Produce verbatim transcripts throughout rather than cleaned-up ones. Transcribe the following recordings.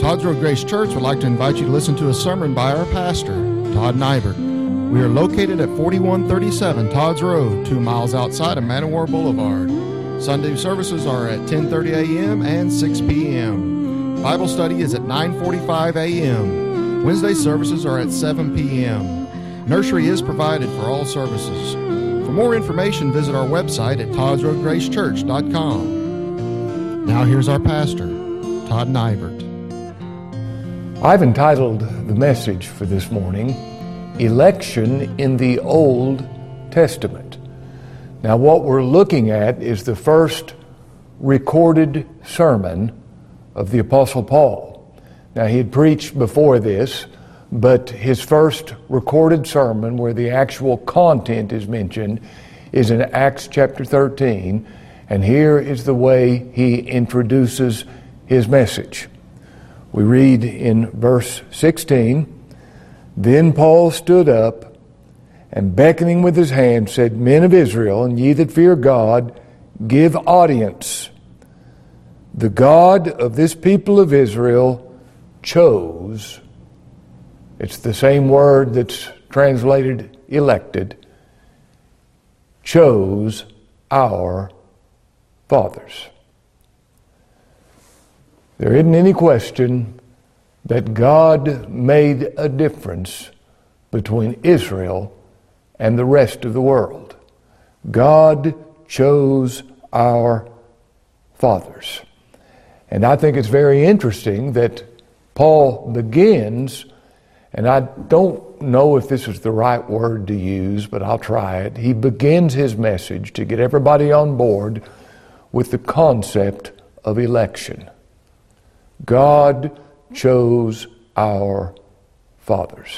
Todd's Road Grace Church would like to invite you to listen to a sermon by our pastor, Todd Nybert. We are located at forty-one thirty-seven Todd's Road, two miles outside of Man O' War Boulevard. Sunday services are at ten thirty a.m. and six p.m. Bible study is at nine forty-five a.m. Wednesday services are at seven p.m. Nursery is provided for all services. For more information, visit our website at todds road grace church dot com. Now here's our pastor, Todd Nybert. I've entitled the message for this morning, Election in the Old Testament. Now what we're looking at is the first recorded sermon of the Apostle Paul. Now he had preached before this, but his first recorded sermon where the actual content is mentioned is in Acts chapter thirteen, and here is the way he introduces his message. We read in verse sixteen, Then Paul stood up, and beckoning with his hand said, Men of Israel, and ye that fear God, give audience. The God of this people of Israel chose, it's the same word that's translated elected, chose our fathers. There isn't any question that God made a difference between Israel and the rest of the world. God chose our fathers. And I think it's very interesting that Paul begins, and I don't know if this is the right word to use, but I'll try it. He begins his message to get everybody on board with the concept of election. God chose our fathers.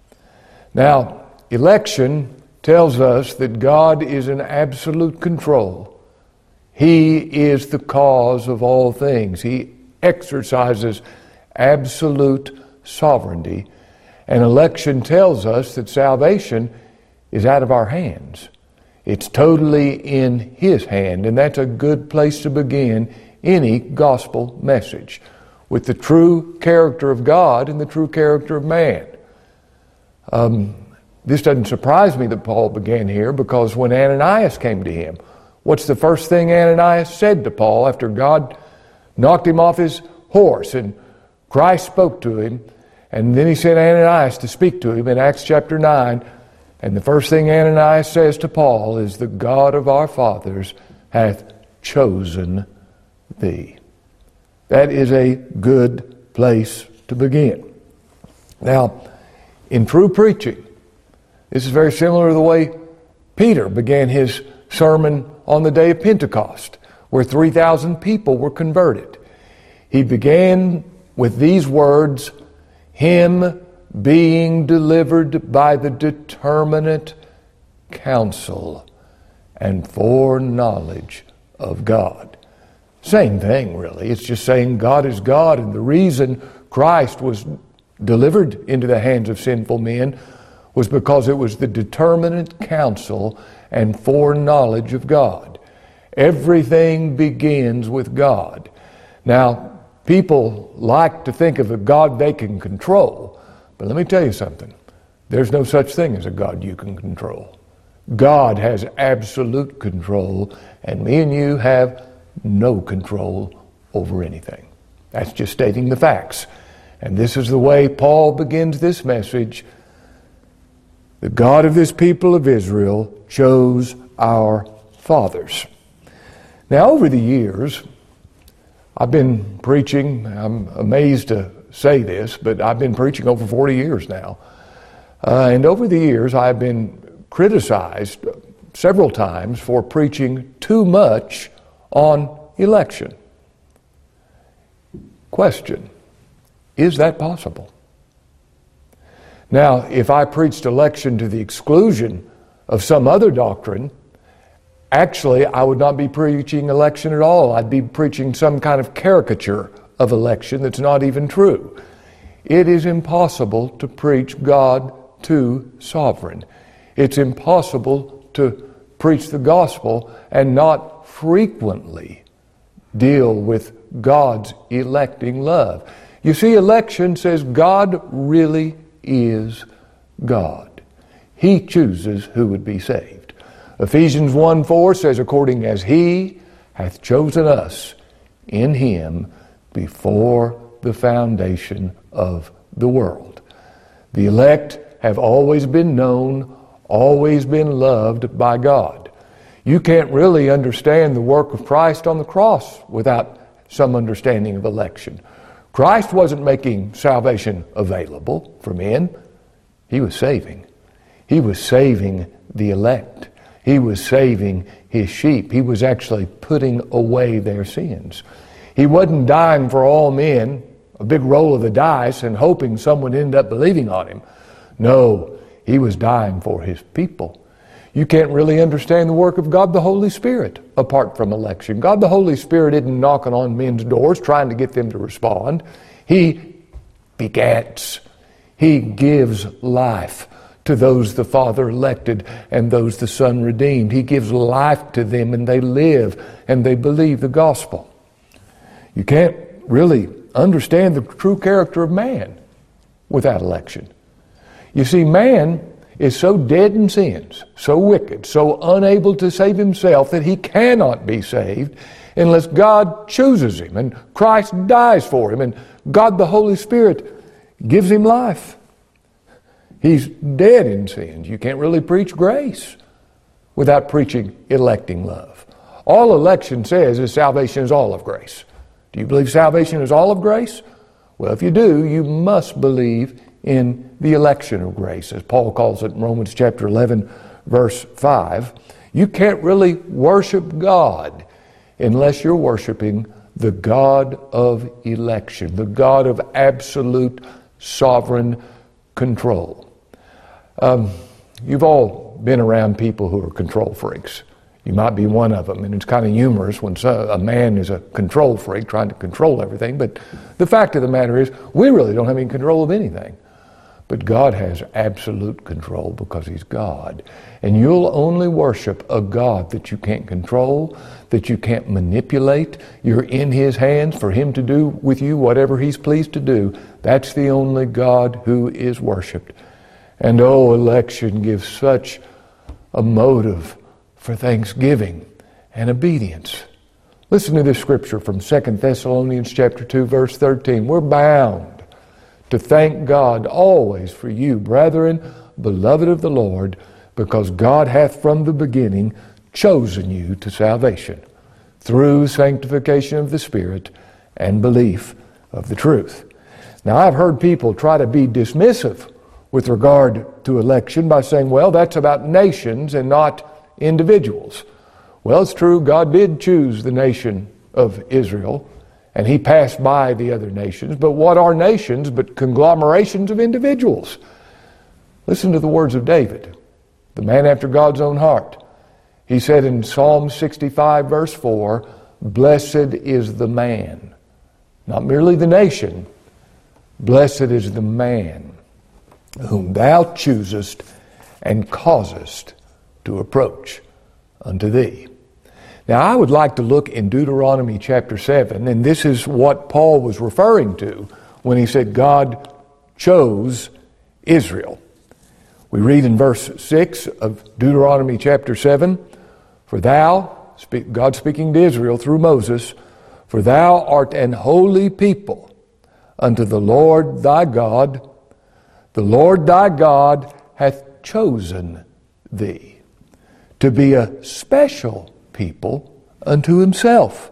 Now, election tells us that God is in absolute control. He is the cause of all things. He exercises absolute sovereignty. And election tells us that salvation is out of our hands. It's totally in His hand, and that's a good place to begin any gospel message, with the true character of God and the true character of man. Um, this doesn't surprise me that Paul began here, because when Ananias came to him, what's the first thing Ananias said to Paul after God knocked him off his horse and Christ spoke to him? And then he sent Ananias to speak to him in Acts chapter nine. And the first thing Ananias says to Paul is, The God of our fathers hath chosen thee. That is a good place to begin. Now, in true preaching, this is very similar to the way Peter began his sermon on the day of Pentecost, where three thousand people were converted. He began with these words, Him being delivered by the determinate counsel and foreknowledge of God. Same thing, really. It's just saying God is God, and the reason Christ was delivered into the hands of sinful men was because it was the determinate counsel and foreknowledge of God. Everything begins with God. Now, people like to think of a God they can control, but let me tell you something. There's no such thing as a God you can control. God has absolute control, and me and you have no control over anything. That's just stating the facts. And this is the way Paul begins this message. The God of this people of Israel chose our fathers. Now, over the years, I've been preaching, I'm amazed to say this, but I've been preaching over forty years now. Uh, and over the years, I've been criticized several times for preaching too much on election. Question, is that possible? Now, if I preached election to the exclusion of some other doctrine, actually I would not be preaching election at all. I'd be preaching some kind of caricature of election that's not even true. It is impossible to preach God too sovereign. It's impossible to preach the gospel and not frequently deal with God's electing love. You see, election says God really is God. He chooses who would be saved. Ephesians one four says, according as He hath chosen us in Him before the foundation of the world. The elect have always been known, always been loved by God. You can't really understand the work of Christ on the cross without some understanding of election. Christ wasn't making salvation available for men. He was saving. He was saving the elect. He was saving His sheep. He was actually putting away their sins. He wasn't dying for all men, a big roll of the dice, and hoping someone would end up believing on Him. No, He was dying for His people. You can't really understand the work of God the Holy Spirit apart from election. God the Holy Spirit isn't knocking on men's doors trying to get them to respond. He begets. He gives life to those the Father elected and those the Son redeemed. He gives life to them, and they live and they believe the gospel. You can't really understand the true character of man without election. You see, man is so dead in sins, so wicked, so unable to save himself that he cannot be saved unless God chooses him and Christ dies for him and God the Holy Spirit gives him life. He's dead in sins. You can't really preach grace without preaching electing love. All election says is salvation is all of grace. Do you believe salvation is all of grace? Well, if you do, you must believe in the election of grace, as Paul calls it in Romans chapter eleven, verse five. You can't really worship God unless you're worshiping the God of election, the God of absolute sovereign control. Um, you've all been around people who are control freaks. You might be one of them, and it's kind of humorous when a man is a control freak trying to control everything, but the fact of the matter is we really don't have any control of anything. But God has absolute control because He's God. And you'll only worship a God that you can't control, that you can't manipulate. You're in His hands for Him to do with you whatever He's pleased to do. That's the only God who is worshiped. And oh, election gives such a motive for thanksgiving and obedience. Listen to this scripture from Second Thessalonians chapter two, verse thirteen. We're bound to thank God always for you, brethren, beloved of the Lord, because God hath from the beginning chosen you to salvation through sanctification of the Spirit and belief of the truth. Now, I've heard people try to be dismissive with regard to election by saying, well, that's about nations and not individuals. Well, it's true, God did choose the nation of Israel, and He passed by the other nations. But what are nations but conglomerations of individuals? Listen to the words of David, the man after God's own heart. He said in Psalm sixty-five, verse four, blessed is the man, not merely the nation, blessed is the man whom thou choosest and causest to approach unto thee. Now, I would like to look in Deuteronomy chapter seven, and this is what Paul was referring to when he said God chose Israel. We read in verse six of Deuteronomy chapter seven, for thou, God speaking to Israel through Moses, for thou art an holy people unto the Lord thy God. The Lord thy God hath chosen thee to be a special people unto Himself,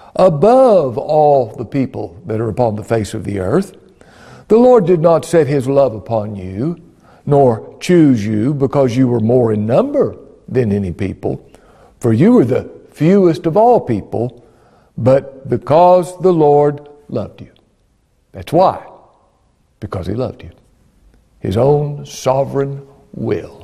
above all the people that are upon the face of the earth. The Lord did not set His love upon you, nor choose you because you were more in number than any people, for you were the fewest of all people, but because the Lord loved you. That's why. Because He loved you. His own sovereign will.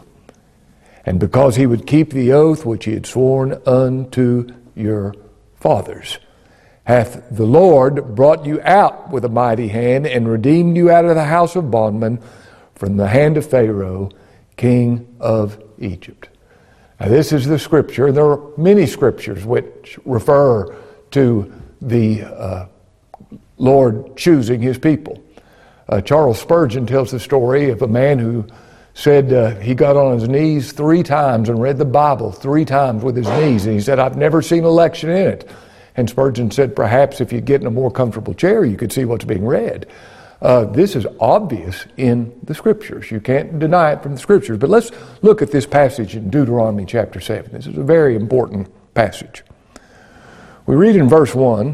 And because He would keep the oath which He had sworn unto your fathers, hath the Lord brought you out with a mighty hand and redeemed you out of the house of bondmen from the hand of Pharaoh, king of Egypt. Now, this is the scripture, and there are many scriptures which refer to the uh, Lord choosing His people. Uh, Charles Spurgeon tells the story of a man who said uh, he got on his knees three times and read the Bible three times with his knees. And he said, I've never seen election in it. And Spurgeon said, perhaps if you get in a more comfortable chair, you could see what's being read. Uh, this is obvious in the Scriptures. You can't deny it from the Scriptures. But let's look at this passage in Deuteronomy chapter seven. This is a very important passage. We read in verse one,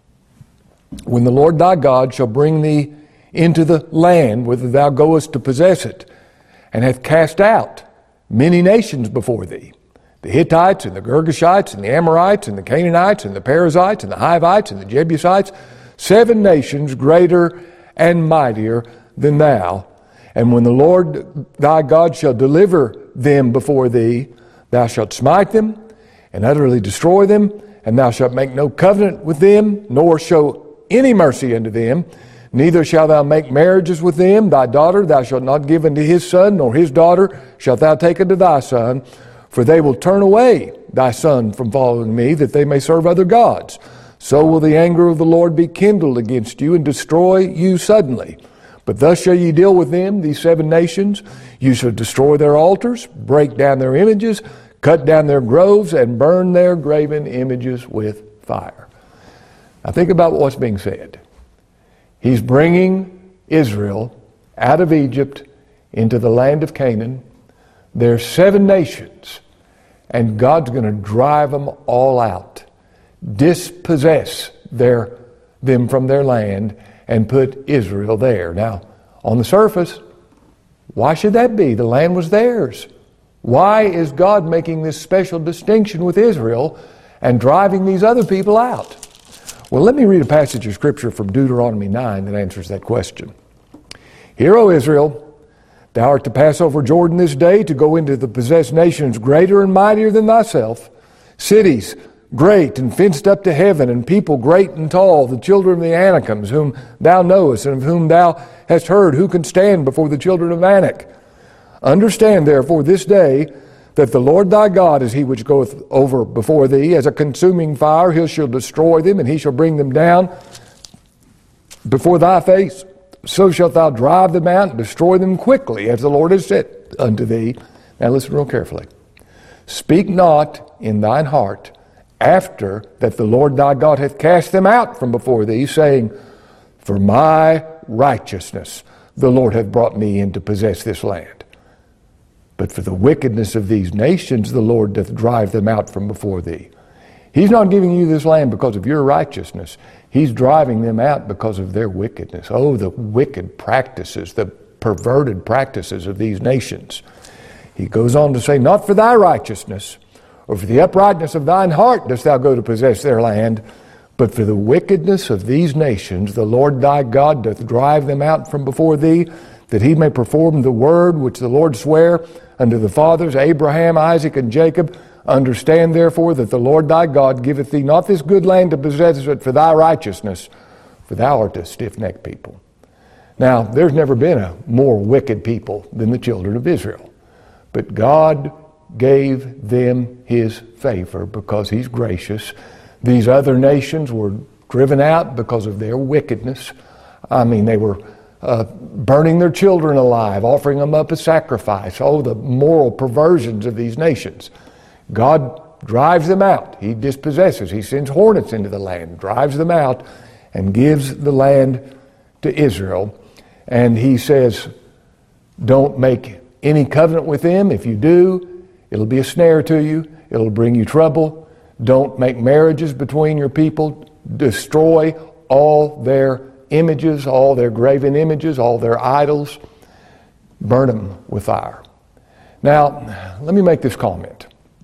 when the Lord thy God shall bring thee into the land whither thou goest to possess it, and hath cast out many nations before thee, the Hittites and the Girgashites and the Amorites and the Canaanites and the Perizzites and the Hivites and the Jebusites, seven nations greater and mightier than thou. And when the Lord thy God shall deliver them before thee, thou shalt smite them and utterly destroy them, and thou shalt make no covenant with them, nor show any mercy unto them. Neither shalt thou make marriages with them. Thy daughter thou shalt not give unto his son, nor his daughter shalt thou take unto thy son. For they will turn away thy son from following me, that they may serve other gods. So will the anger of the Lord be kindled against you, and destroy you suddenly. But thus shall ye deal with them, these seven nations. You shall destroy their altars, break down their images, cut down their groves, and burn their graven images with fire. Now think about what's being said. He's bringing Israel out of Egypt into the land of Canaan. There's seven nations, and God's going to drive them all out, dispossess their, them from their land, and put Israel there. Now, on the surface, why should that be? The land was theirs. Why is God making this special distinction with Israel and driving these other people out? Well, let me read a passage of Scripture from Deuteronomy nine that answers that question. Hear, O Israel, thou art to pass over Jordan this day to go into the possessed nations greater and mightier than thyself, cities great and fenced up to heaven, and people great and tall, the children of the Anakims, whom thou knowest, and of whom thou hast heard, who can stand before the children of Anak. Understand therefore this day that the Lord thy God is he which goeth over before thee as a consuming fire. He shall destroy them, and he shall bring them down before thy face. So shalt thou drive them out and destroy them quickly, as the Lord has said unto thee. Now listen real carefully. Speak not in thine heart after that the Lord thy God hath cast them out from before thee, saying, for my righteousness the Lord hath brought me in to possess this land. But for the wickedness of these nations the Lord doth drive them out from before thee. He's not giving you this land because of your righteousness. He's driving them out because of their wickedness. Oh, the wicked practices, the perverted practices of these nations. He goes on to say, not for thy righteousness, or for the uprightness of thine heart dost thou go to possess their land, but for the wickedness of these nations the Lord thy God doth drive them out from before thee, that he may perform the word which the Lord sware unto the fathers, Abraham, Isaac, and Jacob. Understand therefore that the Lord thy God giveth thee not this good land to possess it for thy righteousness, for thou art a stiff-necked people. Now, there's never been a more wicked people than the children of Israel. But God gave them his favor because he's gracious. These other nations were driven out because of their wickedness. I mean, they were uh, burning their children alive, offering them up as sacrifice. Oh, the moral perversions of these nations. God drives them out. He dispossesses. He sends hornets into the land, drives them out, and gives the land to Israel. And he says, don't make any covenant with them. If you do, it'll be a snare to you. It'll bring you trouble. Don't make marriages between your people. Destroy all their images, all their graven images, all their idols. Burn them with fire. Now, let me make this comment.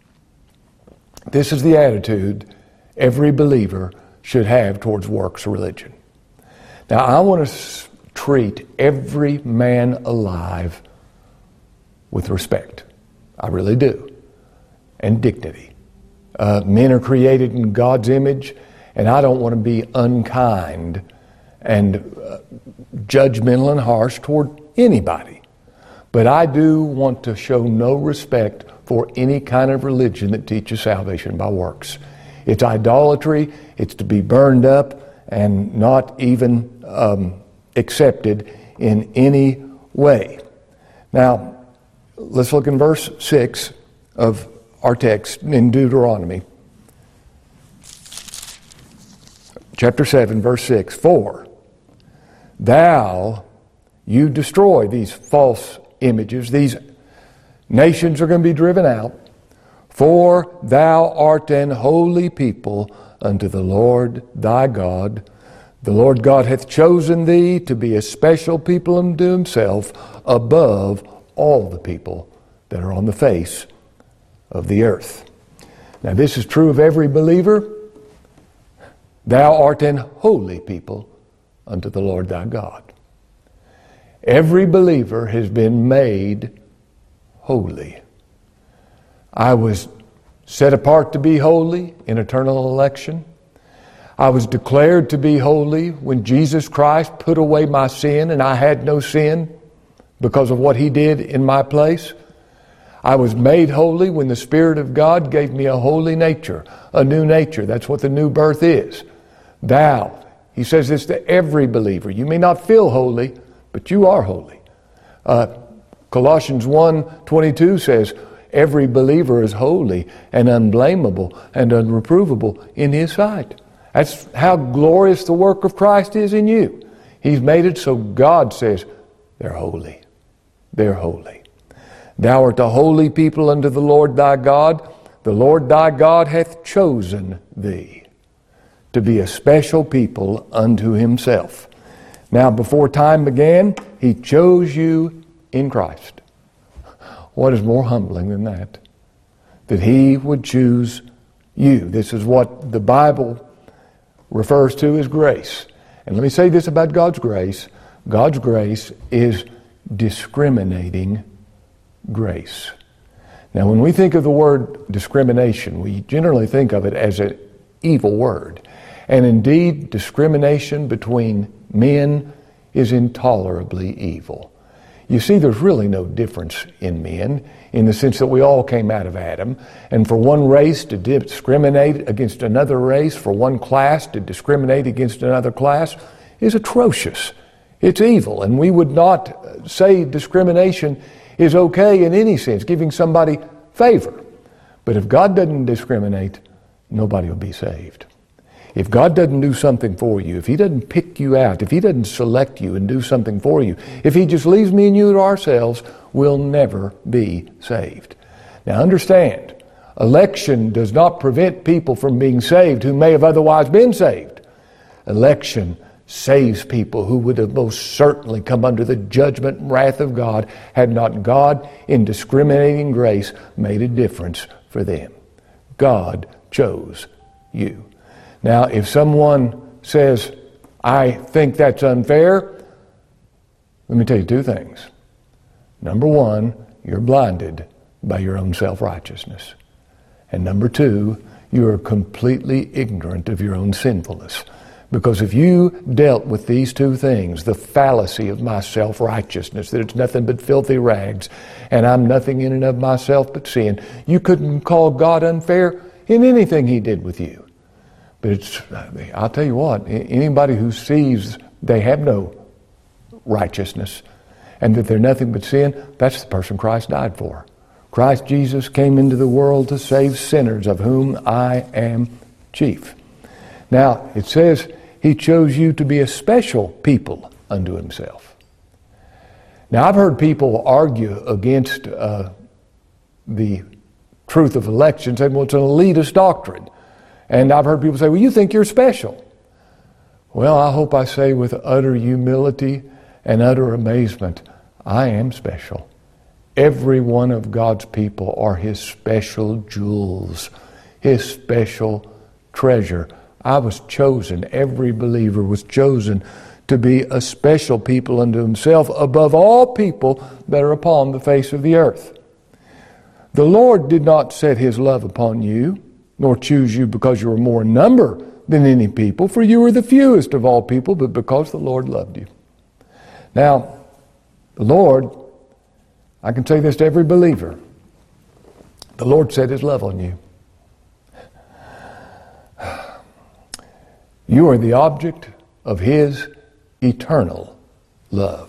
This is the attitude every believer should have towards works religion. Now, I want to treat every man alive with respect. I really do. And dignity. Uh, men are created in God's image, and I don't want to be unkind and uh, judgmental and harsh toward anybody. But I do want to show no respect for any kind of religion that teaches salvation by works. It's idolatry. It's to be burned up and not even um, accepted in any way. Now, let's look in verse six of our text in Deuteronomy. Chapter seven, verse six. For thou, you destroy these false images, these nations are going to be driven out. For thou art an holy people unto the Lord thy God. The Lord God hath chosen thee to be a special people unto himself above all the people that are on the face of the earth. Now this is true of every believer. Thou art an holy people unto the Lord thy God. Every believer has been made holy. I was set apart to be holy in eternal election. I was declared to be holy when Jesus Christ put away my sin and I had no sin because of what he did in my place. I was made holy when the Spirit of God gave me a holy nature, a new nature. That's what the new birth is. Thou, he says this to every believer. You may not feel holy, but you are holy. Uh, Colossians one twenty-two says, every believer is holy and unblameable and unreprovable in his sight. That's how glorious the work of Christ is in you. He's made it so God says, they're holy. They're holy. Thou art a holy people unto the Lord thy God. The Lord thy God hath chosen thee to be a special people unto himself. Now, before time began, he chose you in Christ. What is more humbling than that? That he would choose you. This is what the Bible refers to as grace. And let me say this about God's grace. God's grace is discriminating grace. Now, when we think of the word discrimination, we generally think of it as an evil word. And indeed, discrimination between men is intolerably evil. You see, there's really no difference in men in the sense that we all came out of Adam. And for one race to discriminate against another race, for one class to discriminate against another class, is atrocious. It's evil. And we would not say discrimination is okay in any sense, giving somebody favor. But if God doesn't discriminate, nobody will be saved. If God doesn't do something for you, if he doesn't pick you out, if he doesn't select you and do something for you, if he just leaves me and you to ourselves, we'll never be saved. Now understand, election does not prevent people from being saved who may have otherwise been saved. Election saves people who would have most certainly come under the judgment and wrath of God had not God, in discriminating grace, made a difference for them. God chose you. Now, if someone says, I think that's unfair, let me tell you two things. Number one, you're blinded by your own self-righteousness. And number two, you are completely ignorant of your own sinfulness. Because if you dealt with these two things, the fallacy of my self-righteousness, that it's nothing but filthy rags, and I'm nothing in and of myself but sin, you couldn't call God unfair in anything he did with you. But it's, I'll tell you what, anybody who sees they have no righteousness and that they're nothing but sin, that's the person Christ died for. Christ Jesus came into the world to save sinners, of whom I am chief. Now, it says he chose you to be a special people unto himself. Now, I've heard people argue against uh, the truth of election, saying, well, it's an elitist doctrine. And I've heard people say, well, you think you're special. Well, I hope I say with utter humility and utter amazement, I am special. Every one of God's people are his special jewels, his special treasure. I was chosen, every believer was chosen to be a special people unto himself above all people that are upon the face of the earth. The Lord did not set his love upon you, nor choose you because you were more in number than any people, for you were the fewest of all people, but because the Lord loved you. Now, the Lord, I can say this to every believer, the Lord set his love on you. You are the object of His eternal love.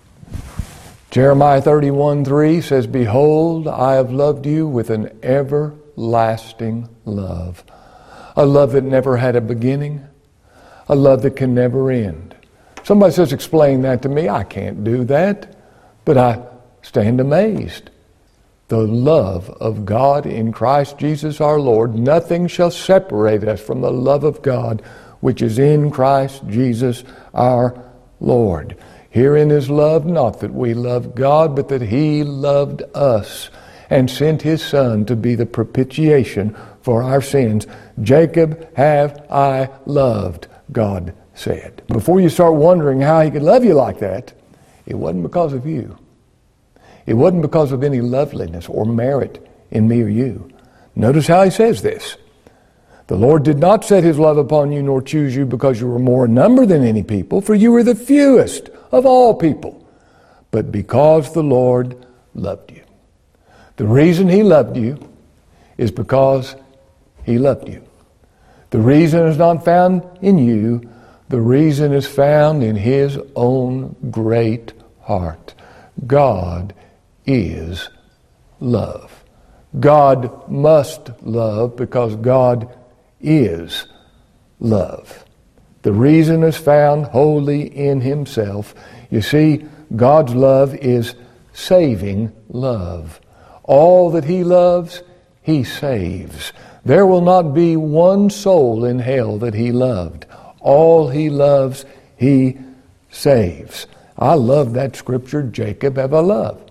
Jeremiah thirty-one three says, Behold, I have loved you with an everlasting love. A love that never had a beginning. A love that can never end. Somebody says, explain that to me. I can't do that. But I stand amazed. The love of God in Christ Jesus our Lord. Nothing shall separate us from the love of God which is in Christ Jesus our Lord. Herein is love, not that we loved God, but that He loved us and sent His Son to be the propitiation for our sins. Jacob have I loved, God said. Before you start wondering how He could love you like that, it wasn't because of you. It wasn't because of any loveliness or merit in me or you. Notice how He says this. The Lord did not set His love upon you nor choose you because you were more in number than any people, for you were the fewest of all people, but because the Lord loved you. The reason He loved you is because He loved you. The reason is not found in you. The reason is found in His own great heart. God is love. God must love because God is love. The reason is found wholly in Himself. You see, God's love is saving love. All that He loves, He saves. There will not be one soul in hell that He loved. All He loves, He saves. I love that scripture, Jacob have I loved.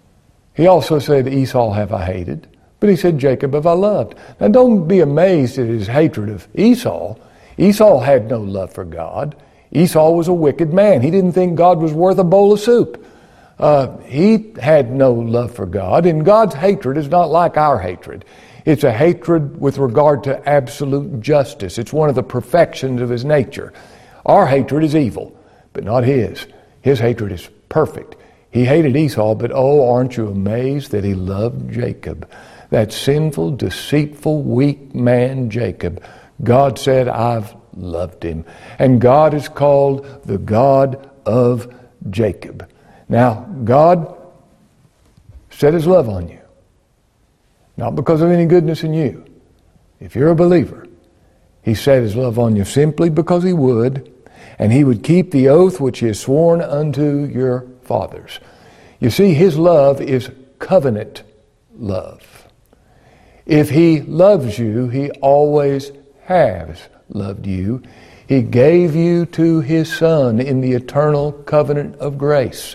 He also said, Esau have I hated. But He said, Jacob have I loved. Now don't be amazed at His hatred of Esau. Esau had no love for God. Esau was a wicked man. He didn't think God was worth a bowl of soup. Uh, he had no love for God, and God's hatred is not like our hatred. It's a hatred with regard to absolute justice. It's one of the perfections of His nature. Our hatred is evil, but not His. His hatred is perfect. He hated Esau, but oh, aren't you amazed that He loved Jacob? That sinful, deceitful, weak man, Jacob. God said, I've loved him. And God is called the God of Jacob. Now, God set His love on you. Not because of any goodness in you. If you're a believer, He set His love on you simply because He would, and He would keep the oath which He has sworn unto your fathers. You see, His love is covenant love. If He loves you, He always has loved you. He gave you to His Son in the eternal covenant of grace.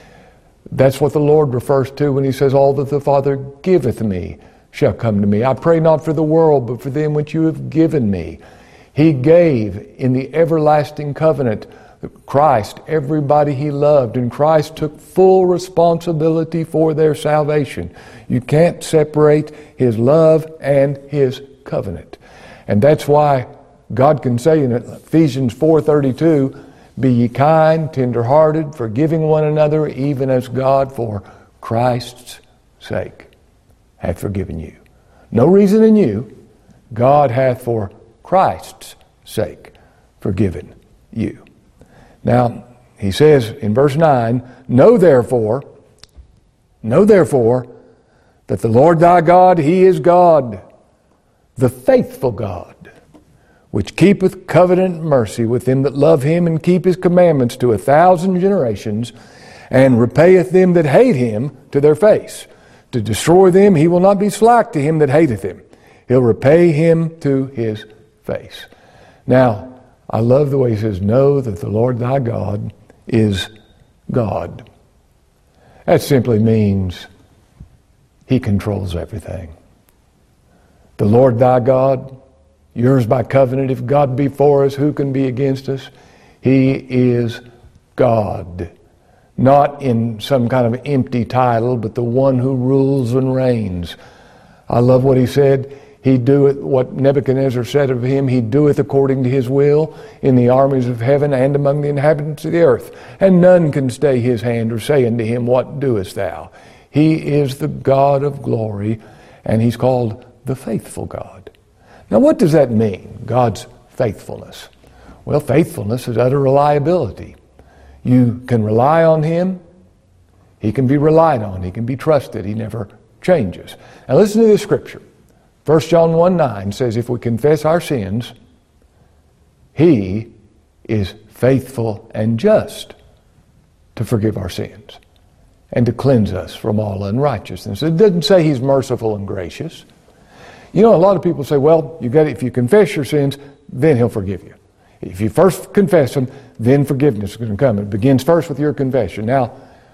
That's what the Lord refers to when He says, all that the Father giveth me shall come to me. I pray not for the world, but for them which you have given me. He gave in the everlasting covenant Christ, everybody He loved, and Christ took full responsibility for their salvation. You can't separate His love and His covenant. And that's why God can say in Ephesians four thirty-two, be ye kind, tender-hearted, forgiving one another, even as God for Christ's sake hath forgiven you. No reason in you, God hath for Christ's sake forgiven you. Now, He says in verse nine, Know therefore, know therefore, that the Lord thy God, He is God, the faithful God, which keepeth covenant mercy with them that love Him and keep His commandments to a thousand generations, and repayeth them that hate Him to their face. To destroy them, He will not be slack to him that hateth Him. He'll repay him to his face. Now, I love the way He says, know that the Lord thy God is God. That simply means He controls everything. The Lord thy God, yours by covenant. If God be for us, who can be against us? He is God. Not in some kind of empty title, but the one who rules and reigns. I love what He said. He doeth what Nebuchadnezzar said of Him. He doeth according to His will in the armies of heaven and among the inhabitants of the earth. And none can stay His hand or say unto Him, what doest thou? He is the God of glory, and He's called the faithful God. Now what does that mean, God's faithfulness? Well, faithfulness is utter reliability. You can rely on Him. He can be relied on. He can be trusted. He never changes. Now listen to this scripture. First John one nine says, if we confess our sins, He is faithful and just to forgive our sins and to cleanse us from all unrighteousness. It doesn't say He's merciful and gracious. You know, a lot of people say, well, you got if you confess your sins, then He'll forgive you. If you first confess them, then forgiveness is going to come. It begins first with your confession. Now,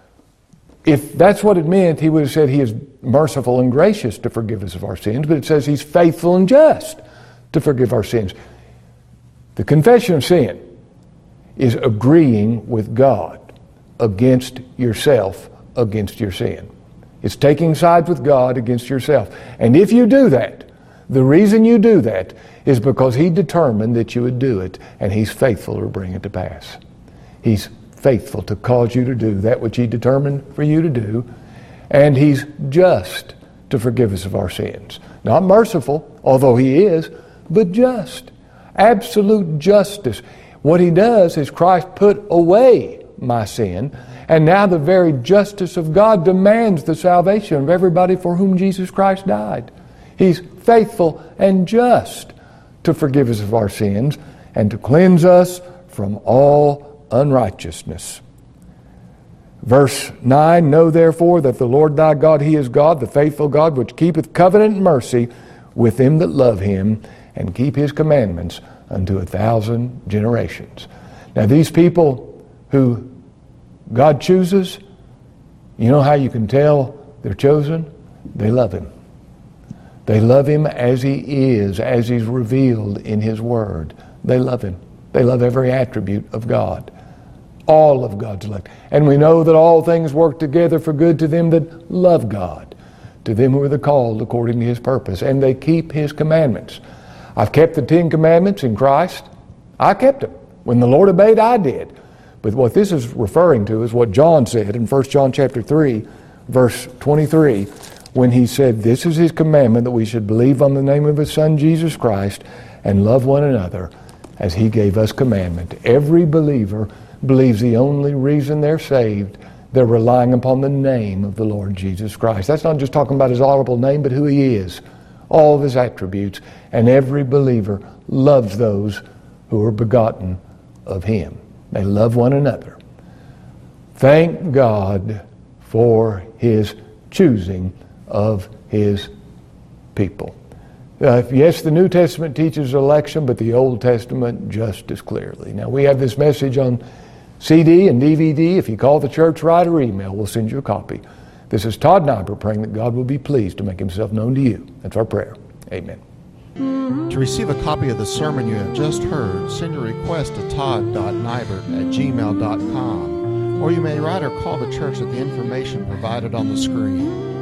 if that's what it meant, He would have said He is merciful and gracious to forgive us of our sins, but it says He's faithful and just to forgive our sins. The confession of sin is agreeing with God against yourself, against your sin. It's taking sides with God against yourself. And if you do that, the reason you do that is because He determined that you would do it, and He's faithful to bring it to pass. He's faithful to cause you to do that which He determined for you to do, and He's just to forgive us of our sins. Not merciful, although He is, but just. Absolute justice. What He does is Christ put away my sin, and now the very justice of God demands the salvation of everybody for whom Jesus Christ died. He's faithful and just to forgive us of our sins and to cleanse us from all unrighteousness. Verse nine, know therefore that the Lord thy God, He is God, the faithful God, which keepeth covenant and mercy with them that love Him, and keep His commandments unto a thousand generations. Now these people who God chooses, you know how you can tell they're chosen? They love Him. They love Him as He is, as He's revealed in His Word. They love Him. They love every attribute of God. All of God's elect. And we know that all things work together for good to them that love God, to them who are the called according to His purpose. And they keep His commandments. I've kept the Ten Commandments in Christ. I kept them. When the Lord obeyed, I did. But what this is referring to is what John said in First John chapter three, verse twenty-three, when he said, this is His commandment, that we should believe on the name of His Son, Jesus Christ, and love one another as He gave us commandment. Every believer believes the only reason they're saved, they're relying upon the name of the Lord Jesus Christ. That's not just talking about His audible name, but who He is, all of His attributes. And every believer loves those who are begotten of Him. They love one another. Thank God for His choosing of His people. Uh, yes, the New Testament teaches election, but the Old Testament just as clearly. Now, we have this message on C D and D V D. If you call the church, write or email, we'll send you a copy. This is Todd Nyber praying that God will be pleased to make Himself known to you. That's our prayer. Amen. To receive a copy of the sermon you have just heard, send your request to todd dot nyberg at gmail dot com, or you may write or call the church at the information provided on the screen.